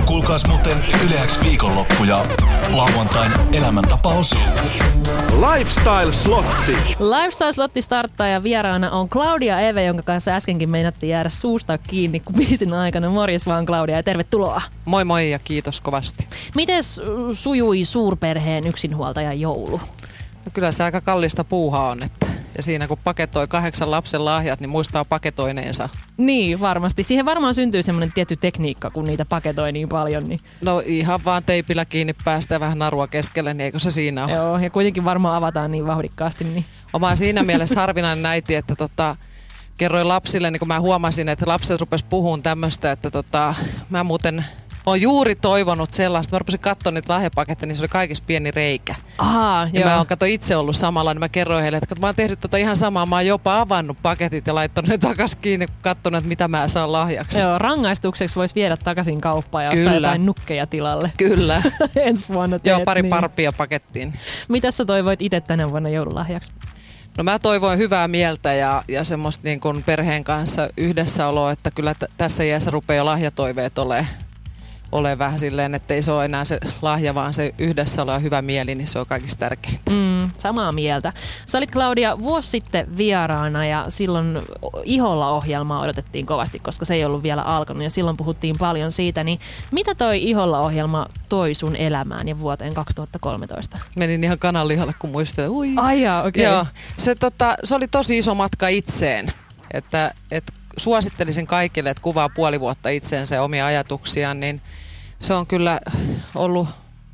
Kuulkaas muuten Yle X viikonloppu ja lauantain elämäntapaosio. Lifestyle-slotti. Lifestyle-slotti starttaa ja vieraana on Claudia Eve, jonka kanssa äskenkin meinattiin jäädä suusta kiinni biisin aikana. Morjes vaan Claudia ja tervetuloa. Moi moi ja kiitos kovasti. Mites sujui suurperheen yksinhuoltajan joulu? No kyllä se aika kallista puuhaa on, että ja siinä kun paketoi 8 lapsen lahjat, niin muistaa paketoineensa. Niin, varmasti. Siihen varmaan syntyy semmoinen tietty tekniikka, kun niitä paketoi niin paljon. Niin... No ihan vaan teipillä kiinni päästä ja vähän narua keskelle, niin eikö se siinä ole? Joo, ja kuitenkin varmaan avataan niin vauhdikkaasti. Niin... Oma siinä mielessä harvinainen äiti, että kerroin lapsille, niin kun mä huomasin, että lapset rupes puhumaan tämmöistä, että mä muuten... Olen juuri toivonut sellaista. Mä rupesin katsomaan niitä lahjapaketteja, niin se oli kaikissa pieni reikä. Aha, ja mä oon itse ollut samalla, niin mä kerroin heille, että mä oon tehnyt ihan samaa. Mä oon jopa avannut paketit ja laittanut ne takaisin kiinni, kun katsonut, että mitä mä saan lahjaksi. Joo, rangaistukseksi voisi viedä takaisin kauppaan ja ostaa jotain nukkeja tilalle. Kyllä. Ensi vuonna teet. Joo, pari niin. parppia pakettiin. Mitäs sä toivoit itse tänä vuonna joululahjaksi? No mä toivoin hyvää mieltä ja semmoista niin kuin perheen kanssa yhdessäoloa, että kyllä tässä iässä rupeaa jo lahjatoiveet ole vähän silleen, että ei se ole enää se lahja, vaan se yhdessäolo ja hyvä mieli, niin se on kaikista tärkeintä. Samaa mieltä. Sä olit, Claudia, vuosi sitten vieraana ja silloin Iholla-ohjelmaa odotettiin kovasti, koska se ei ollut vielä alkanut ja silloin puhuttiin paljon siitä. Niin mitä toi Iholla-ohjelma toi sun elämään ja vuoteen 2013? Menin ihan kananlihalle, kun muistelen. Okei. Joo, se oli tosi iso matka itseen, että suosittelisin kaikille, että kuvaa puoli vuotta itseensä ja omia ajatuksiaan, niin se on kyllä ollut,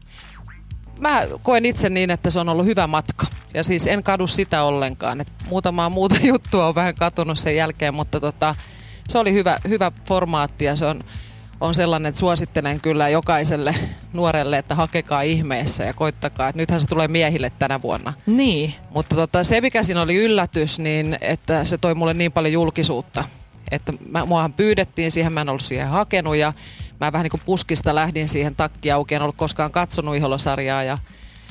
mä koen itse niin, että se on ollut hyvä matka. Ja siis en kadu sitä ollenkaan, että muutamaa muuta juttua on vähän katunut sen jälkeen, mutta se oli hyvä formaatti ja se on sellainen, että suosittelen kyllä jokaiselle nuorelle, että hakekaa ihmeessä ja koittakaa, että nythän se tulee miehille tänä vuonna. Niin. Mutta se mikä siinä oli yllätys, niin että se toi mulle niin paljon julkisuutta. Että muahan pyydettiin siihen, mä en ollut siihen hakenut ja mä vähän niin kuin puskista lähdin siihen takki auki, en ollut koskaan katsonut Iholla-sarjaa ja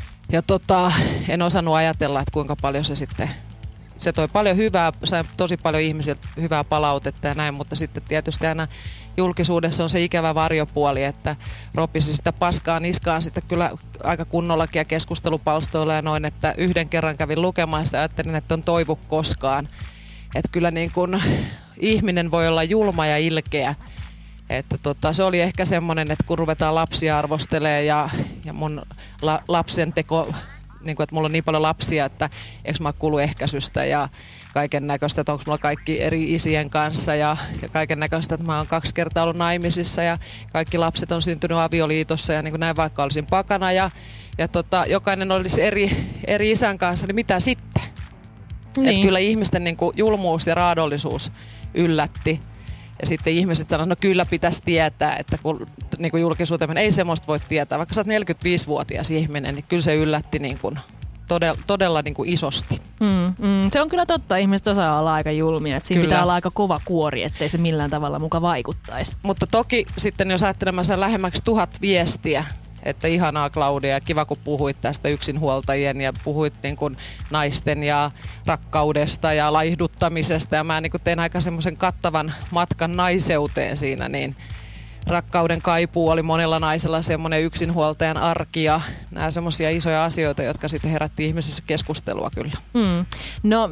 en osannut ajatella, että kuinka paljon se toi paljon hyvää, sai tosi paljon ihmisiltä hyvää palautetta ja näin, mutta sitten tietysti aina julkisuudessa on se ikävä varjopuoli, että ropisi sitä paskaa niskaan sitten kyllä aika kunnollakin ja keskustelupalstoilla ja noin, että yhden kerran kävin lukemassa ja ajattelin, että on toivu koskaan. Että kyllä niin kuin ihminen voi olla julma ja ilkeä. Että se oli ehkä semmoinen, että kun ruvetaan lapsia arvostelemaan ja mun lapsen teko, niin kuin, että mulla on niin paljon lapsia, että eikö mä kuulu ehkäisystä ja kaiken näköistä, että onko mulla kaikki eri isien kanssa ja kaiken näköistä, että mä oon 2 kertaa ollut naimisissa ja kaikki lapset on syntynyt avioliitossa ja niin kuin näin vaikka olisin pakana ja jokainen olisi eri isän kanssa, niin mitä sitten? Niin. Että kyllä ihmisten niin kuin julmuus ja raadollisuus yllätti. Ja sitten ihmiset sanoivat, no kyllä pitäisi tietää, että kun niin kuin julkisuuteen ei semmoista voi tietää. Vaikka sä oot 45-vuotias ihminen, niin kyllä se yllätti niin kuin todella niin kuin isosti. Se on kyllä totta. Ihmiset osaa olla aika julmia. Että siinä pitää olla aika kova kuori, ettei se millään tavalla muka vaikuttaisi. Mutta toki sitten jos ajattelemassa lähemmäksi 1000 viestiä, että ihanaa Claudia ja kiva kun puhuit tästä yksinhuoltajien ja puhuit niin kuin naisten ja rakkaudesta ja laihduttamisesta ja mä niin kuin tein aika semmoisen kattavan matkan naiseuteen siinä, niin rakkauden kaipuu oli monella naisella semmoinen yksinhuoltajan arki ja nämä semmoisia isoja asioita, jotka sitten herätti ihmisissä keskustelua kyllä. No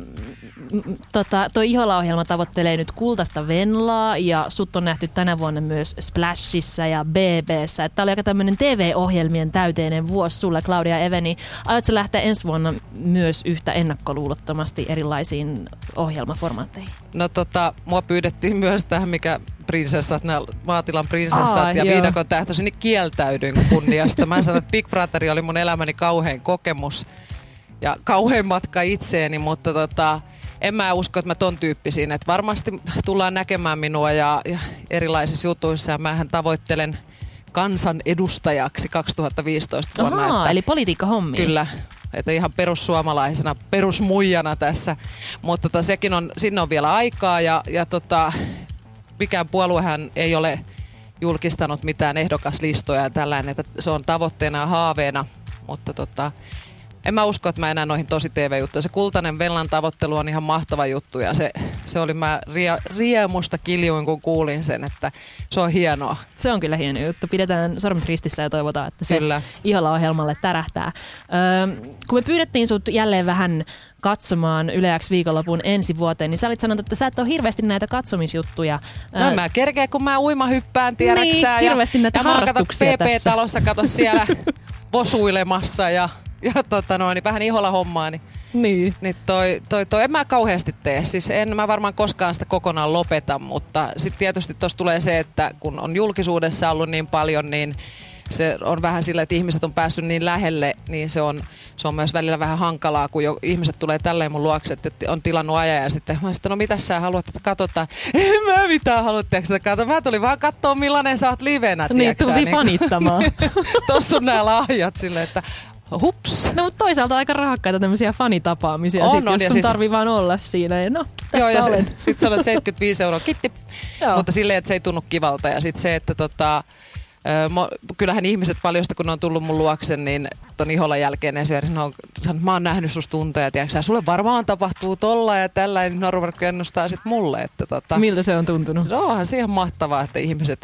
toi Iholla-ohjelma tavoittelee nyt kultaista venlaa ja sut on nähty tänä vuonna myös Splashissa ja BB:ssä. Tämä oli aika tämmöinen TV-ohjelmien täyteinen vuosi sulle, Claudia Eve, niin aiotko lähteä ensi vuonna myös yhtä ennakkoluulottomasti erilaisiin ohjelmaformaatteihin? No mua pyydettiin myös tähän, mikä prinsessat, nämä maatilan prinsessat ja viidakon tähtöisin, niin kieltäydyin kunniasta. Mä sanoin, että Big Brother oli mun elämäni kauhein kokemus ja kauhein matka itseeni, mutta en mä usko, että mä ton tyyppisiin. Että varmasti tullaan näkemään minua ja erilaisissa jutuissa ja mähän tavoittelen kansan edustajaksi 2015 vuonna. Eli politiikkahommia. Kyllä. Että ihan perussuomalaisena, perusmuijana tässä, mutta sinne on vielä aikaa ja mikään puoluehan ei ole julkistanut mitään ehdokaslistoja ja tällainen, että se on tavoitteena ja haaveena, mutta en mä usko, että mä enää noihin tosi TV-juttuja. Se kultainen Venlan tavoittelu on ihan mahtava juttu ja se oli mä riemusta kiljuin, kun kuulin sen, että se on hienoa. Se on kyllä hieno juttu. Pidetään sormet ristissä ja toivotaan, että se Kyllä. Ihola-ohjelmalle tärähtää. Kun me pyydettiin sut jälleen vähän katsomaan Yle X viikonlopun ensi vuoteen, niin sä olit sanonut, että sä et ole hirveästi näitä katsomisjuttuja. No mä kerkeen, kun mä uimahyppään, tiedäksää. Niin, hirveästi näitä harrastuksia tässä. PP-talossa kato siellä vosuilemassa ja niin vähän Ihola hommaa, niin en mä kauheasti tee. Siis en mä varmaan koskaan sitä kokonaan lopeta, mutta sitten tietysti tuossa tulee se, että kun on julkisuudessa ollut niin paljon, niin se on vähän sillä, että ihmiset on päässyt niin lähelle, niin se on myös välillä vähän hankalaa, kun ihmiset tulee tälleen mun luokse, että on tilannut ajan ja sitten mä no mitäs sä haluat, että katsotaan. En mä mitään halua, katsotaan. Mä tulin vaan katsoa, millainen sä oot livenä, niin, tultiin fanittamaan. Tossa on nää lahjat silleen, että hups. No mutta toisaalta aika rahakkaita tämmöisiä fanitapaamisia, jos sun tarvii vaan olla siinä. Ja no, tässä joo, olen. Sitten se on 75 € kitti, mutta silleen, että se ei tunnu kivalta. Ja sitten se, että kyllähän ihmiset paljosta, kun ne on tullut mun luokse, niin ton Iholan jälkeen esimerkiksi mä oon nähnyt susta tunteja, tiiäksä, sulle varmaan tapahtuu tolla ja tällä, niin Norverkko ennustaa sit mulle. Että miltä se on tuntunut? No onhan se ihan mahtavaa, että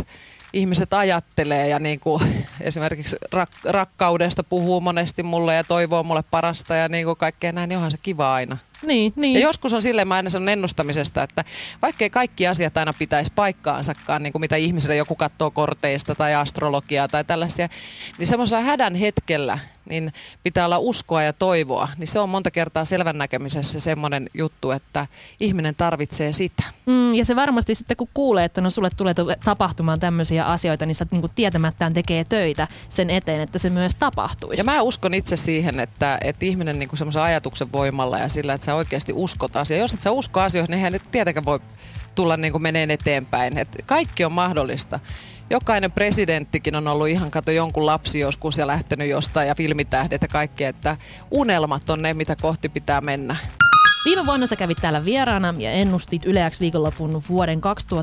ihmiset ajattelee ja niin kuin esimerkiksi rakkaudesta puhuu monesti mulle ja toivoo mulle parasta ja niin kuin kaikkea näin, niin onhan se kiva aina. Niin. Ja joskus on silleen, mä aina sanon ennustamisesta, että vaikkei kaikki asiat aina pitäisi paikkaansakaan, niin kuin mitä ihmisille joku katsoo korteista tai astrologiaa tai tällaisia, niin semmoisella hädän hetkellä niin pitää olla uskoa ja toivoa. Niin se on monta kertaa selvän näkemisessä semmoinen juttu, että ihminen tarvitsee sitä. Ja se varmasti sitten kun kuulee, että no sulle tulee tapahtumaan tämmöisiä asioita, niin sä niin kuin tietämättään tekee töitä sen eteen, että se myös tapahtuisi. Ja mä uskon itse siihen, että ihminen niin kuin semmoisen ajatuksen voimalla ja sillä, että sä oikeasti uskot asiaan. Jos et sä usko asioihin, niin eihän nyt tietenkään voi tulla niin kuin meneen eteenpäin. Et kaikki on mahdollista. Jokainen presidenttikin on ollut ihan jonkun lapsi joskus ja lähtenyt jostain ja filmitähdet ja kaikki, että unelmat on ne, mitä kohti pitää mennä. Viime vuonna sä kävit täällä vieraana ja ennustit Yle X viikonlopun vuoden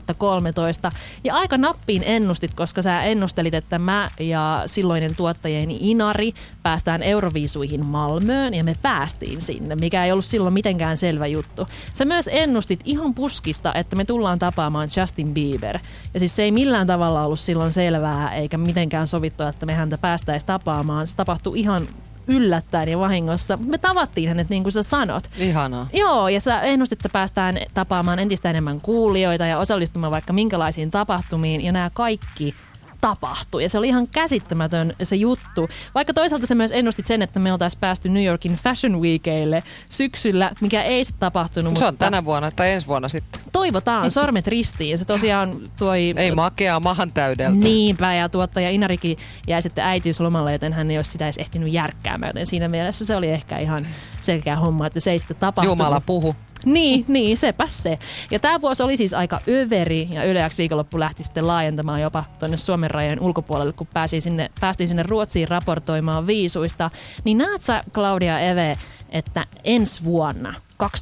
2013. Ja aika nappiin ennustit, koska sä ennustelit, että mä ja silloinen tuottajeni Inari päästään Euroviisuihin Malmöön ja me päästiin sinne, mikä ei ollut silloin mitenkään selvä juttu. Sä myös ennustit ihan puskista, että me tullaan tapaamaan Justin Bieber. Ja siis se ei millään tavalla ollut silloin selvää eikä mitenkään sovittu, että me häntä päästäisiin tapaamaan. Se tapahtui ihan yllättäen ja vahingossa. Me tavattiin hänet niin kuin sä sanot. Ihanaa. Joo, ja sä ennustit, että päästään tapaamaan entistä enemmän kuulijoita ja osallistumaan vaikka minkälaisiin tapahtumiin. Ja nämä kaikki tapahtui. Ja se oli ihan käsittämätön se juttu. Vaikka toisaalta sä myös ennustit sen, että me oltaisiin päästy New Yorkin Fashion Weekille syksyllä, mikä ei sitten tapahtunut. Se on tänä vuonna tai ensi vuonna sitten. Toivotaan, sormet ristiin. Se tosiaan ei makeaa mahan täydeltä. Niinpä, ja tuottaja Inarikin jäi sitten äitiyslomalle, joten hän ei olisi sitä edes ehtinyt järkkäämään. Joten siinä mielessä se oli ehkä ihan selkeä homma, että se ei sitten tapahtunut. Jumala puhu. Niin, sepä se. Ja tämä vuosi oli siis aika överi ja Yle X viikonloppu lähti sitten laajentamaan jopa tuonne Suomen rajojen ulkopuolelle, kun päästiin sinne Ruotsiin raportoimaan viisuista. Niin näet sä, Claudia Eve, että ensi vuonna,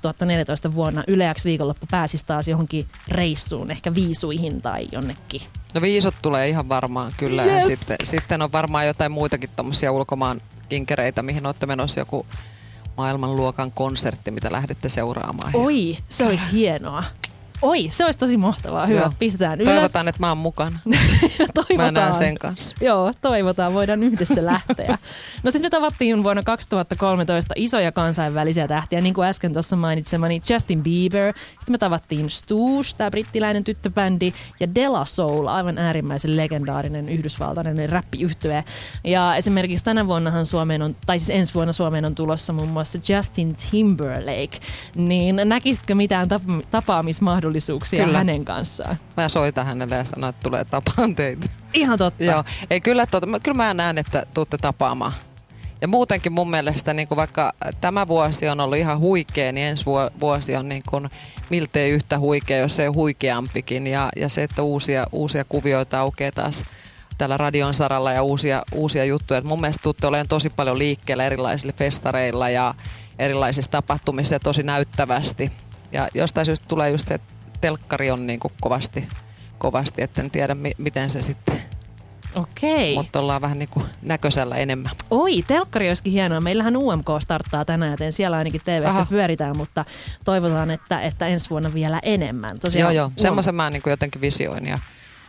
2014 vuonna, Yle X viikonloppu pääsisi taas johonkin reissuun, ehkä viisuihin tai jonnekin? No viisut tulee ihan varmaan kyllä. Yes. Ja sitten on varmaan jotain muitakin tommosia ulkomaan kinkereitä, mihin olette menossa joku maailmanluokan konsertti, mitä lähdette seuraamaan. Oi, se olisi hienoa. Oi, se olisi tosi mahtavaa. Hyvä, joo. Pistetään ylös. Toivotaan, että mä oon mukana. Toivotaan. Mä näen sen kanssa. Joo, toivotaan. Voidaan yhdessä lähteä. No sitten me tavattiin vuonna 2013 isoja kansainvälisiä tähtiä, niin kuin äsken tuossa mainitsemani Justin Bieber. Sitten me tavattiin Stooge, tämä brittiläinen tyttöbändi, ja De La Soul, aivan äärimmäisen legendaarinen yhdysvaltainen räppiyhtye. Ja esimerkiksi tänä vuonnahan ensi vuonna Suomeen on tulossa muun muassa Justin Timberlake. Niin näkisitkö mitään tapaamismahdollisuuksia kyllä hänen kanssaan? Mä soitan hänelle ja sanon, että tulee tapaan teitä. Ihan totta. Joo. Ei, kyllä mä näen, että tuutte tapaamaan. Ja muutenkin mun mielestä, niin kuin vaikka tämä vuosi on ollut ihan huikea, niin ensi vuosi on niin kuin miltei yhtä huikea, jos ei huikeampikin. Ja se, että uusia kuvioita aukeaa taas tällä radion saralla ja uusia juttuja. Et mun mielestä tuutte olemaan tosi paljon liikkeellä erilaisilla festareilla ja erilaisissa tapahtumissa ja tosi näyttävästi. Ja jostain syystä tulee just se, että telkkari on niin kuin kovasti, että en tiedä miten se sitten Okei. Mutta ollaan vähän niin kuin näköisellä enemmän. Oi, telkkari olisikin hienoa. Meillähän UMK starttaa tänään, joten siellä ainakin TV:ssä pyöritään, mutta toivotaan, että ensi vuonna vielä enemmän. Tosiaan, Joo. Semmoisen mä niin kuin jotenkin visioin ja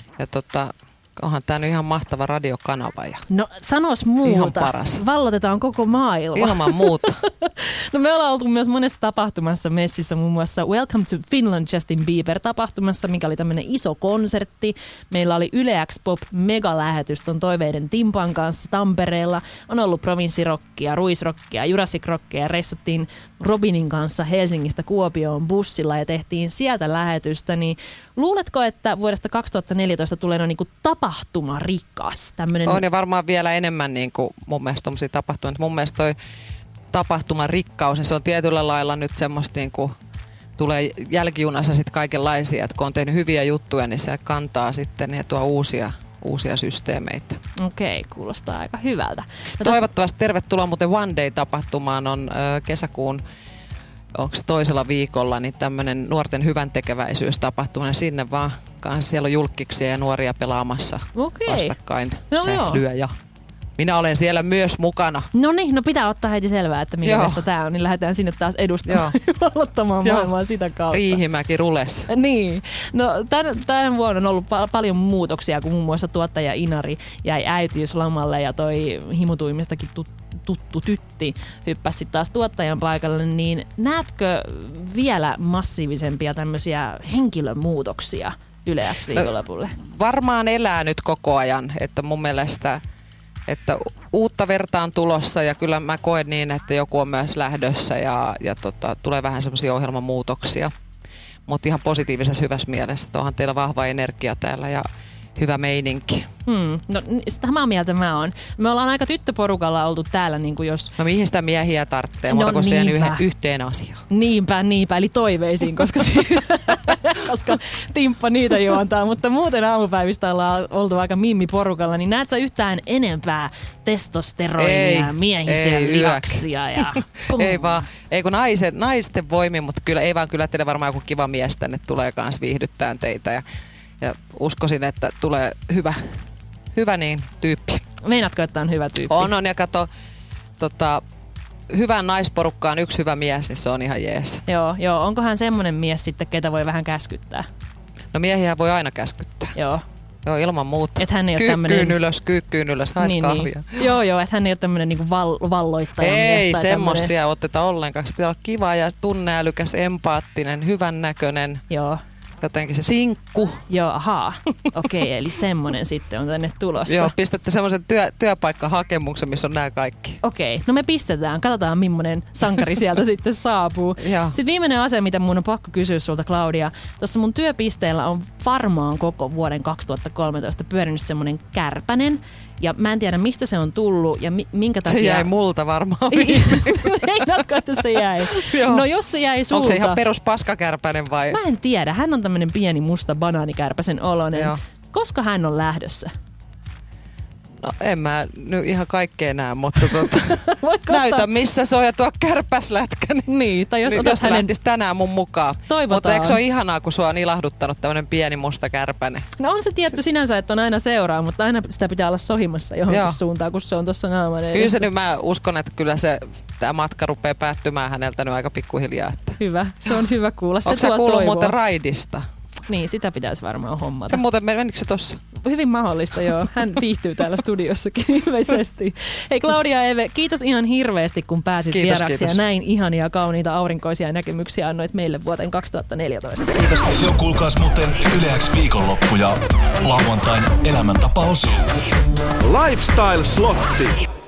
onhan tää nyt ihan mahtava radiokanava. No sanois muuta. Ihan paras. Vallotetaan koko maailma. Ilman muuta. No me ollaan oltu myös monessa tapahtumassa messissä, muun muassa Welcome to Finland Justin Bieber-tapahtumassa, mikä oli tämmöinen iso konsertti. Meillä oli Yle X Pop megalähetys ton Toiveiden Timpan kanssa Tampereella. On ollut provinssirokkia, ruisrokkia, Jurassic Rockia. Reissattiin Robinin kanssa Helsingistä Kuopioon bussilla ja tehtiin sieltä lähetystä. Niin luuletko, että vuodesta 2014 tulee niin kuin tapahtumarikas? Tämmönen... On ja varmaan vielä enemmän niin kuin mun mielestä tommosia tapahtumia. Mun mielestä toi tapahtuman rikkaus, niin se on tietyllä lailla nyt semmoista niin kuin tulee jälkijunassa sitten kaikenlaisia, että kun on tehnyt hyviä juttuja, niin se kantaa sitten ja tuo uusia systeemeitä. Okei, kuulostaa aika hyvältä. No toivottavasti tervetuloa muuten One Day-tapahtumaan on kesäkuun, onko se toisella viikolla, niin tämmöinen nuorten hyväntekeväisyystapahtuma. Sinne vaan kanssa siellä on julkkiksia ja nuoria pelaamassa vastakkain. No, se lyö ja minä olen siellä myös mukana. No niin, no pitää ottaa heti selvää, että minkälaista tämä on, niin lähdetään sinne taas edustamaan vallottamaan maailmaa sitä kautta. Riihimäki rules. Niin. No tämän vuonna on ollut paljon muutoksia, kun muun muassa tuottaja Inari jäi äitiyslomalle ja toi himutuimistakin tuttu tytti hyppäsi taas tuottajan paikalle, niin näetkö vielä massiivisempia tämmöisiä henkilömuutoksia Yle X viikonlopulle? No, varmaan elää nyt koko ajan, että mun mielestä että uutta verta on tulossa ja kyllä mä koen niin, että joku on myös lähdössä ja tulee vähän semmoisia ohjelmamuutoksia. Mutta ihan positiivisessa hyvässä mielessä, että onhan teillä vahva energia täällä ja hyvä meininki. No samaa mieltä mä oon. Me ollaan aika tyttöporukalla oltu täällä, niin kuin jos... No mihin sitä miehiä tarvitsee, muuta kuin siihen yhteen asiaan. Niinpä, eli toiveisiin, koska Timppa niitä juontaa. Mutta muuten aamupäivistä ollaan oltu aika mimmiporukalla, niin näet sä yhtään enempää testosteroinia, miehisiä lihaksia ja... Ei vaan, ei kun naisten voimin, mutta kyllä ei vaan, kyllä teille varmaan joku kiva mies tänne tulee kans viihdyttään teitä ja uskoisin, että tulee hyvä niin tyyppi. Meinaatko, että on hyvä tyyppi? On ja kato, hyvän naisporukkaan yksi hyvä mies, niin se on ihan jees. Joo. Onkohan semmoinen mies sitten, ketä voi vähän käskyttää? No miehiä voi aina käskyttää. Joo, ilman muuta. Et hän ei kyykkyyn ylös, hais kahvia. Joo, että hän ei ole tämmöinen niinku valloittaja mies. Ei semmosia oteta ollenkaan. Se pitää olla kiva ja tunneälykäs, empaattinen, hyvännäköinen. Joo. Jotenkin se sinkku. Joo, ahaa. Okei, eli semmonen sitten on tänne tulossa. Joo, pistätte semmoisen työpaikkahakemuksen, missä on nämä kaikki. Okei, no me pistetään. Katsotaan, millainen sankari sieltä sitten saapuu. Sitten viimeinen asia, mitä mun on pakko kysyä sulta, Claudia. Tuossa mun työpisteellä on varmaan koko vuoden 2013 pyörinyt semmoinen kärpänen. Ja mä en tiedä, mistä se on tullut ja minkä takia... Se jäi multa varmaan. Meinaatko, että se jäi? No jos se jäi sulta... Onko se ihan perus paskakärpänen vai? Mä en tiedä. Hän on tämmönen pieni musta banaanikärpäsen oloinen. Joo. Koska hän on lähdössä? No en mä nyt ihan kaikkea näe, mutta näytä missä se on ja tuo kärpäslätkä. Niin, tai jos jos se lähtisi tänään mun mukaan. Toivotaan. Mutta eikö se ole ihanaa, kun sua on ilahduttanut tämmönen pieni musta kärpäne? No on se tietty sinänsä, että on aina seuraa, mutta aina sitä pitää olla sohimassa johonkin suuntaan, kun se on tuossa naaman edessä. Kyllä se nyt mä uskon, että kyllä tämä matka rupeaa päättymään häneltä nyt aika pikkuhiljaa. Että... Hyvä, se on hyvä kuulla. Se onko sä kuullut muuten raidista? Niin, sitä pitäisi varmaan hommata. Se muuten, menikö se tossa? Hyvin mahdollista, joo. Hän viihtyy täällä studiossakin ilmeisesti. Hei Claudia Eve, kiitos ihan hirveästi, kun pääsit vieraksi ja näin ihania, kauniita, aurinkoisia näkemyksiä annoit meille vuoteen 2014. Kiitos. Jo kuulkaas muuten Yle X viikonloppu ja lauantain elämäntapaosio. Lifestyle Slotti.